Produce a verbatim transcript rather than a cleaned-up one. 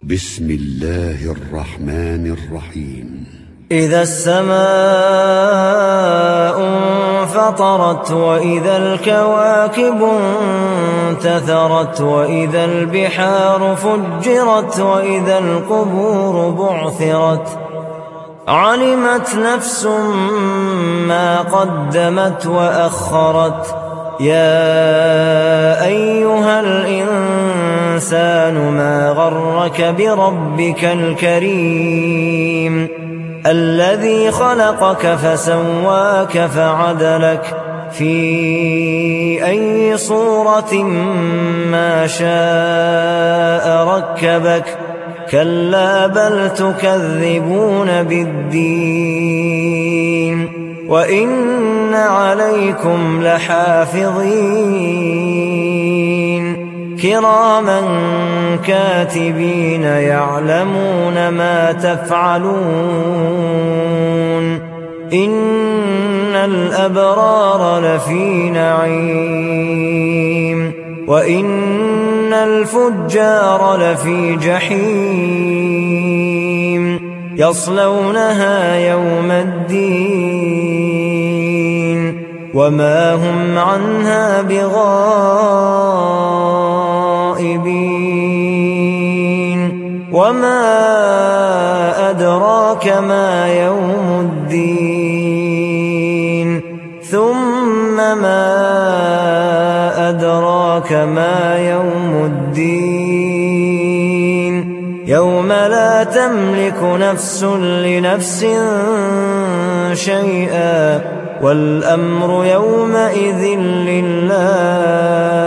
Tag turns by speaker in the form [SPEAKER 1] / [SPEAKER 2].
[SPEAKER 1] بسم الله الرحمن الرحيم.
[SPEAKER 2] إذا السماء انفطرت وإذا الكواكب انتثرت وإذا البحار فجرت وإذا القبور بعثرت علمت نفس ما قدمت وأخرت. يا أيها الإنسان ما غرك بربك الكريم الذي خلقك فسواك فعدلك في أي صورة ما شاء ركبك. كلا بل تكذبون بالدين وإن عليكم لحافظين كراما كاتبين يعلمون ما تفعلون. إن الأبرار لفي نعيم وإن الفجار لفي جحيم يصلونها يوم الدين وما هم عنها بغائبين. وما أدراك ما يوم الدين ثم ما أدراك ما يوم الدين يوم لا تملك نفس لنفس شيئا والأمر يومئذ لله.